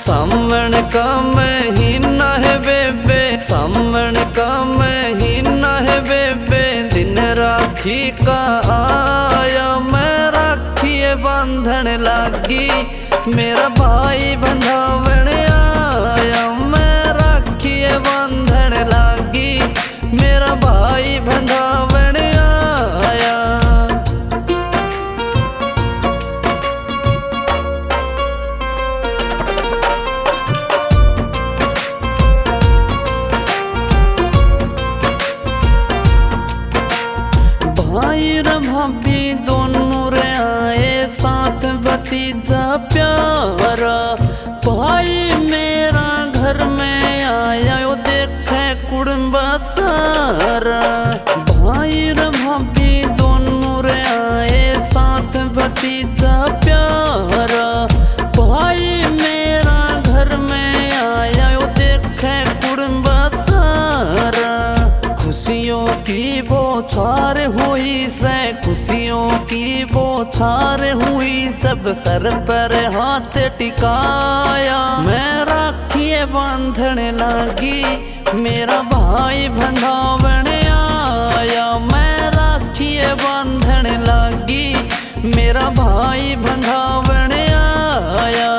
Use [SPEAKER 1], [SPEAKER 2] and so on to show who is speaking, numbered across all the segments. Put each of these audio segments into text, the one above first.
[SPEAKER 1] सावन का महीना है बेबे, सावन का महीना है बेबे, दिन राखी का आया। मैं राखी बांधन लागी, मेरा भाई बंधावन आया। मैं राखी बांधन लागी, मेरा भाई बंधावन आया। भाई रे भाभी दोनों रे आए साथ, भतीजा प्यारा। भाई मेरा घर में आया, वो देखे कुड़ुंब सारा। भाई रे भाभी दोनों रे आए साथ, भतीजा प्यारा। भाई मेरा घर में आया, वो देखे कुड़ुंब सारा। खुशियों की बौछार हुई से, खुशियों की बौछार हुई, तब सर पर हाथ टिकाया। मैं राखी बांधन लागी, मेरा भाई बंधावन आया। मैं राखी बांधन लागी, मेरा भाई बंधावन आया।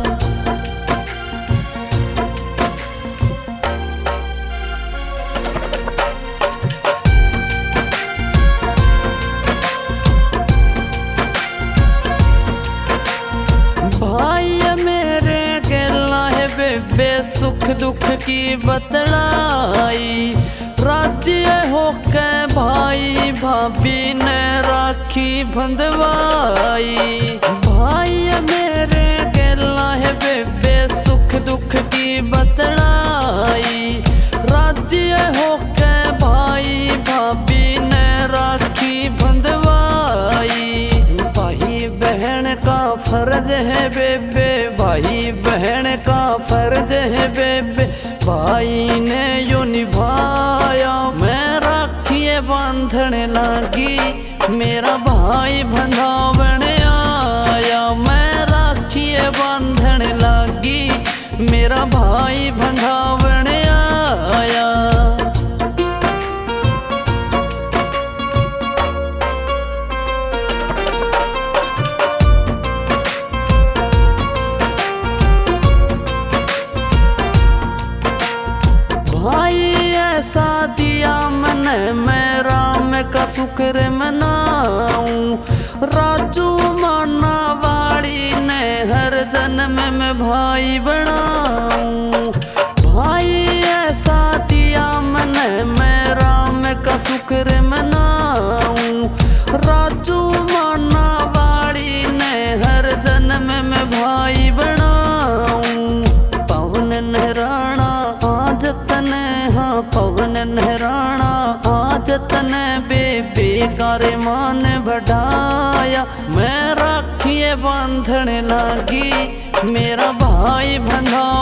[SPEAKER 1] भाई मेरे गेला है बेबे, सुख दुख की बतलाई। राज्य होके भाई भाभी ने राखी बंधवाई। भाई मेरे गेला है बेबे, सुख दुख की बतलाई। राज्य होके भाई भाभी ने राखी बंधवाई। भाई बहन का फर्ज है बेबे, भाई बहन का फर्ज है बेबे, भाई ने यो निभाया। मैं राखी बांधन लागी, मेरा भाई बंधावन आया। मैं राखी बांधन लागी, मेरा भाई बंधावन आया। भाई ऐसा दिया मैंने, मैं राम का शुक्र मनाऊं। राजू माना वाड़ी ने हर जन्म में भाई बनाऊं। भाई ऐसा दिया मैंने, मैं राम का शुक्र मनाऊं। राजू माना वाड़ी ने हर जन्म में भाई बनाऊं। पवन नहराना आज तने, हाँ पवन नहराना आज तने, बेबे कारे मान बढ़ाया। मैं राखी बांधन लागी, मेरा भाई बंधा